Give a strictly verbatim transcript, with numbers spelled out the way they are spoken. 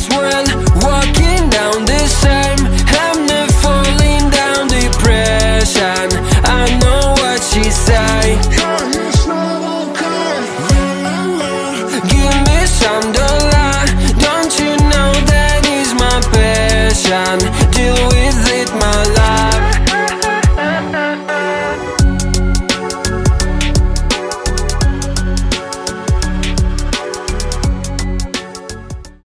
as well, walking down the same. I'm not falling down depression. I know what she say. Give me some dollar. Don't you know that is my passion? Deal with it, my love.